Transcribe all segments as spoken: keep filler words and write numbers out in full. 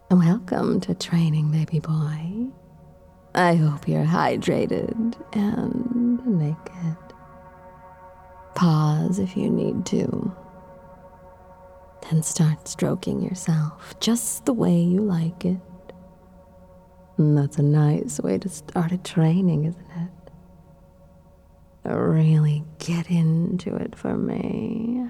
Welcome to training, baby boy. I hope you're hydrated and naked. Pause if you need to. Then start stroking yourself just the way you like it. And that's a nice way to start a training, isn't it? Really get into it for me.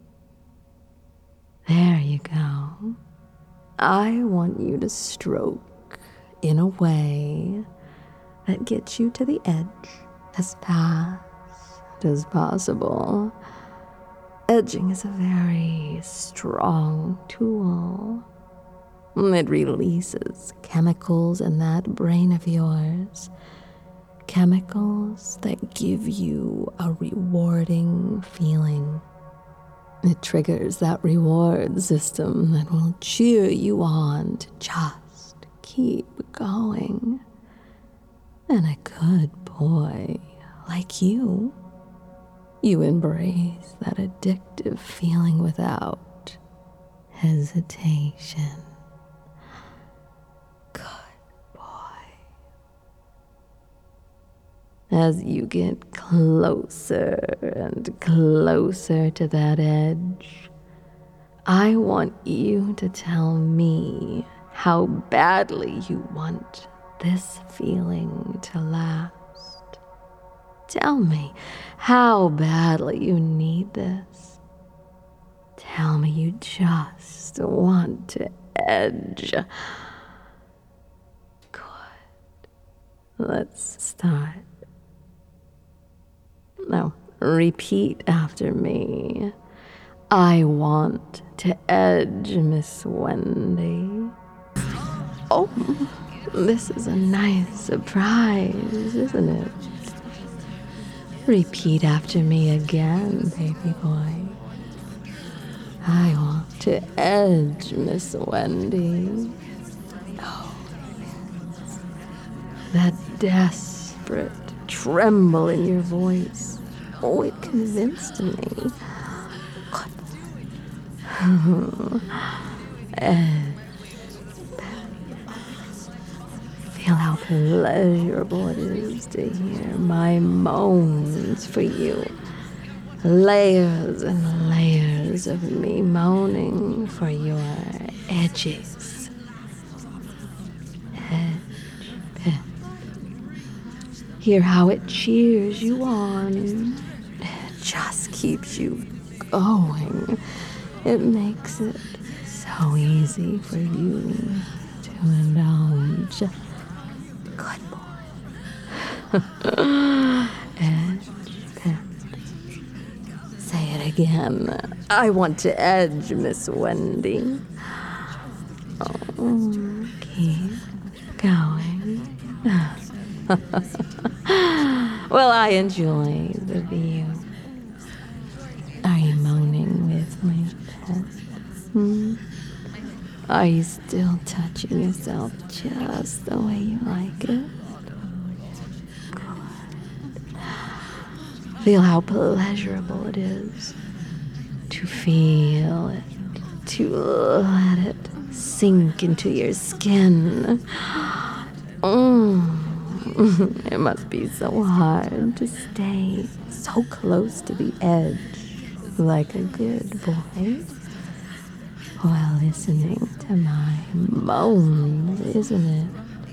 There you go. I want you to stroke in a way that gets you to the edge as fast as possible. Edging is a very strong tool. It releases chemicals in that brain of yours. Chemicals that give you a rewarding feeling. It triggers that reward system that will cheer you on to just keep going. And a good boy like you, you embrace that addictive feeling without hesitation. Good boy. As you get closer and closer to that edge, I want you to tell me how badly you want this feeling to last. Tell me how badly you need this. Tell me you just want to edge. Good. Let's start. Now, repeat after me. I want to edge, Miss Wendy. Oh, this is a nice surprise, isn't it? Repeat after me again, baby boy. I want to edge, Miss Wendy. Oh, that desperate tremble in your voice. Oh, it convinced me. Edge. Feel how pleasurable it is to hear my moans for you. Layers and layers of me moaning for your edges. Edge, edge. Hear how it cheers you on. It just keeps you going. It makes it so easy for you to indulge. Good boy. Edge, edge. Say it again. I want to edge, Miss Wendy. Oh, keep going. Well, I enjoy the view. Are you moaning with me, pet? Hmm? Are you still touching yourself just the way you like it? Good. Feel how pleasurable it is to feel it, to let it sink into your skin. Mm. It must be so hard to stay so close to the edge like a good boy while listening to my moans, isn't it?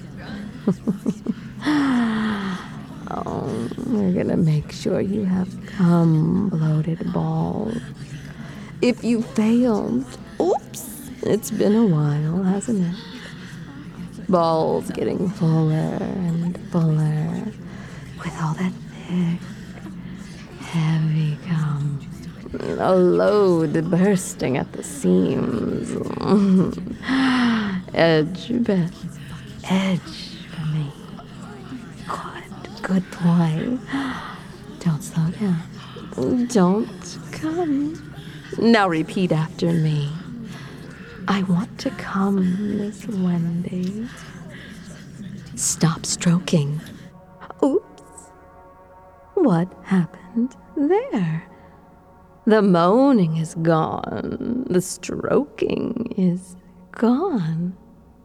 Oh, we're gonna make sure you have cum-bloated balls. If you failed, oops, it's been a while, hasn't it? Balls getting fuller and fuller with all that thick, heavy cum. A load bursting at the seams. Edge, Beth. Edge for me. Good, good boy. Don't slow down. Don't come. Now repeat after me. I want to come, Miss Wendy. Stop stroking. Oops. What happened there? The moaning is gone. The stroking is gone.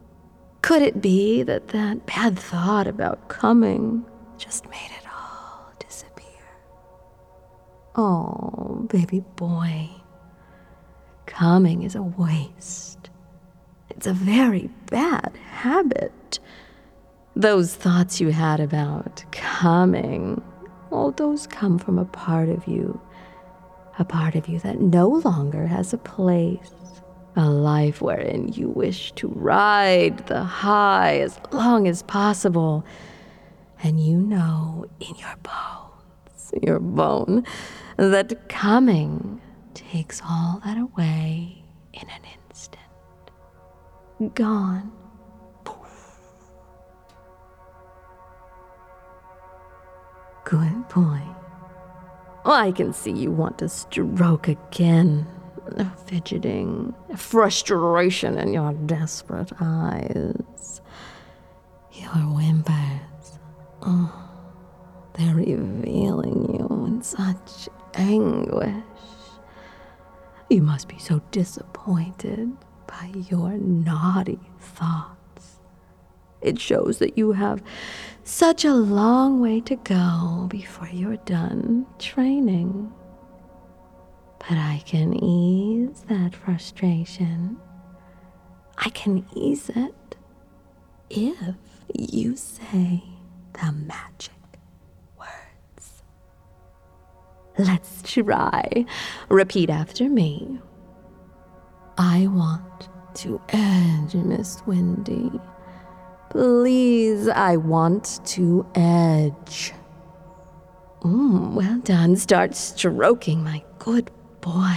Could it be that that bad thought about coming just made it all disappear? Oh, baby boy, coming is a waste. It's a very bad habit. Those thoughts you had about coming, oh, those come from a part of you, a part of you that no longer has a place. A life wherein you wish to ride the high as long as possible. And you know in your bones, your bone, that coming takes all that away in an instant. Gone. Poof. Good boy. Oh, I can see you want to stroke again. Fidgeting, frustration in your desperate eyes. Your whimpers, oh, they're revealing you in such anguish. You must be so disappointed by your naughty thoughts. It shows that you have such a long way to go before you're done training. But I can ease that frustration. I can ease it if you say the magic words. Let's try. Repeat after me. I want to edge, Miss Wendy. Please, I want to edge. Mm, well done. Start stroking, my good boy.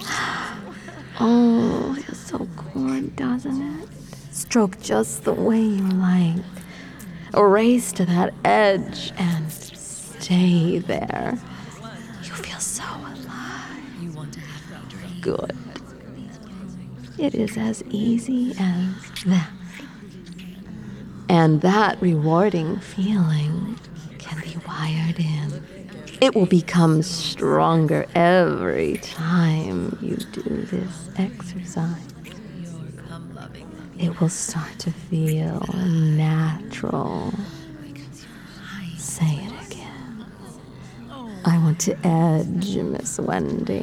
Oh, feels so good, doesn't it? Stroke just the way you like. Race to that edge and stay there. You feel so alive. Good. It is as easy as that. And that rewarding feeling can be wired in. It will become stronger every time you do this exercise. It will start to feel natural. Say it again. I want to edge, Miss Wendy.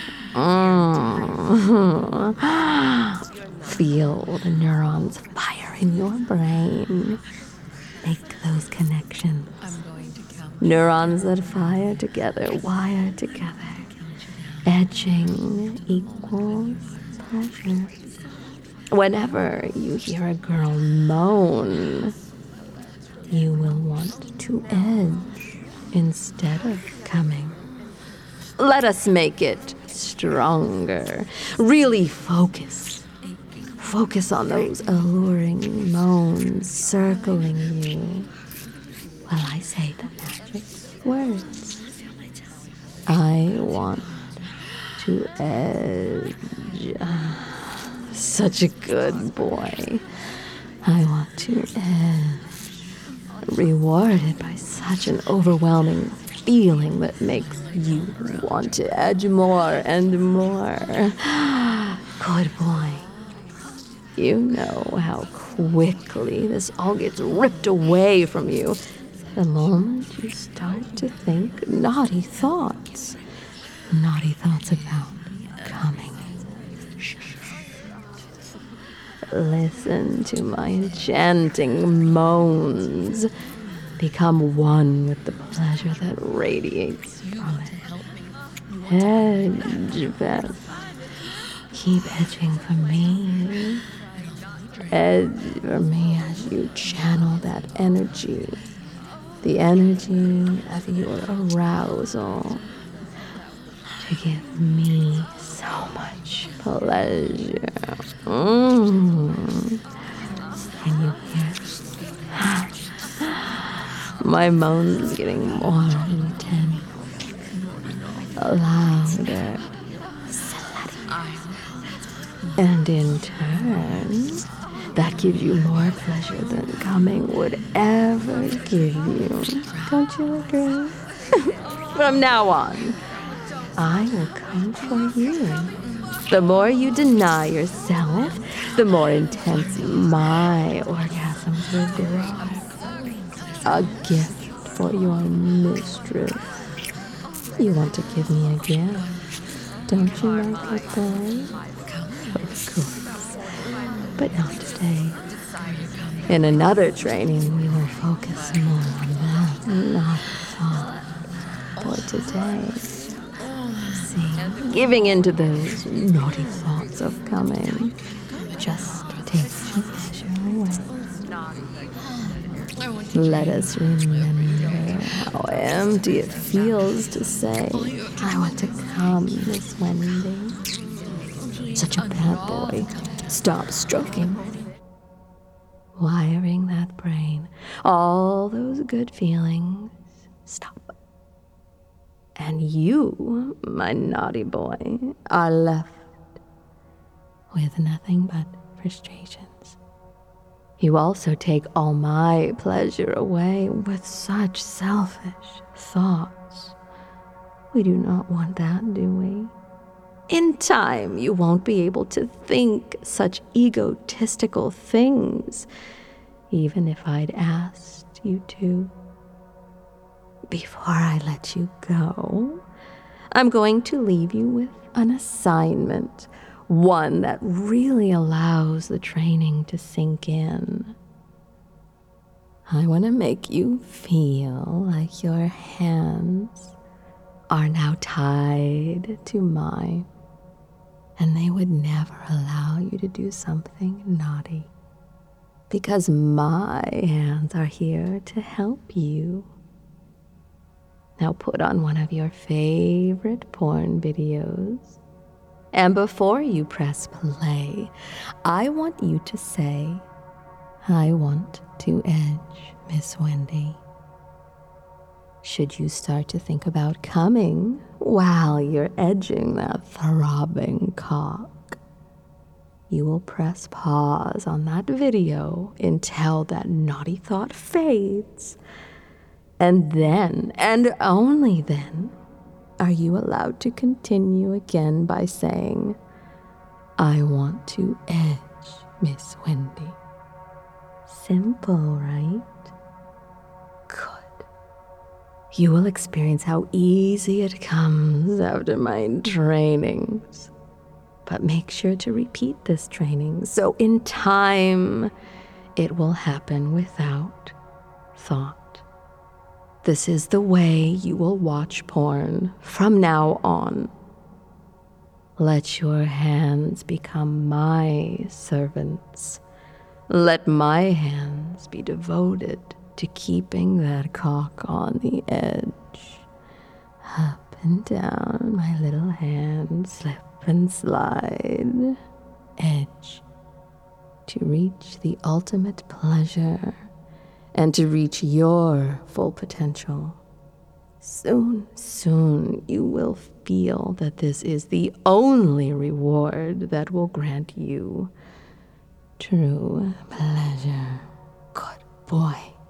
Mm. Feel the neurons fire in your brain. Make those connections. Neurons that fire together, wire together. Edging equals pleasure. Whenever you hear a girl moan, you will want to edge instead of coming. Let us make it stronger. Really focus. Focus on those alluring moans circling you while I say the magic words. I want to edge. Such a good boy. I want to edge. Rewarded by such an overwhelming feeling that makes you want to edge more and more. Good boy. You know how quickly this all gets ripped away from you the moment you start to think naughty thoughts. Naughty thoughts about coming. Listen to my enchanting moans. Become one with the pleasure that radiates from it. Edge, Beth. Keep edging for me. Edge for me as you channel that energy. The energy of your arousal to give me so much pleasure. Mm. Can you hear? My moans getting more intense, louder, and in turn, that gives you more pleasure than coming would ever give you. Don't you agree? From now on, I will come for you. The more you deny yourself, the more intense my orgasms will grow. A gift for your mistress. You want to give me a gift, don't you, my good boy? Of course, but not today. In another training, we will focus more on that, not thought. For today, see, giving into those naughty thoughts of coming just takes your pleasure away. Let us remember how empty it feels to say, I want to come, Miss Wendy. Such a bad boy. Stop stroking. Wiring that brain. All those good feelings. Stop. And you, my naughty boy, are left with nothing but frustrations. You also take all my pleasure away with such selfish thoughts. We do not want that, do we? In time, you won't be able to think such egotistical things, even if I'd asked you to. Before I let you go, I'm going to leave you with an assignment. One that really allows the training to sink in. I want to make you feel like your hands are now tied to mine, and they would never allow you to do something naughty, because my hands are here to help you. Now put on one of your favorite porn videos. And before you press play, I want you to say, I want to edge Miss Wendy. Should you start to think about coming while you're edging that throbbing cock, you will press pause on that video until that naughty thought fades. And then, and only then, are you allowed to continue again by saying, I want to edge Miss Wendy. Simple, right? Good. You will experience how easy it comes after my trainings. But make sure to repeat this training, so in time, it will happen without thought. This is the way you will watch porn from now on. Let your hands become my servants. Let my hands be devoted to keeping that cock on the edge. Up and down, my little hands slip and slide. Edge. To reach the ultimate pleasure and to reach your full potential. Soon, soon you will feel that this is the only reward that will grant you true pleasure. Good boy.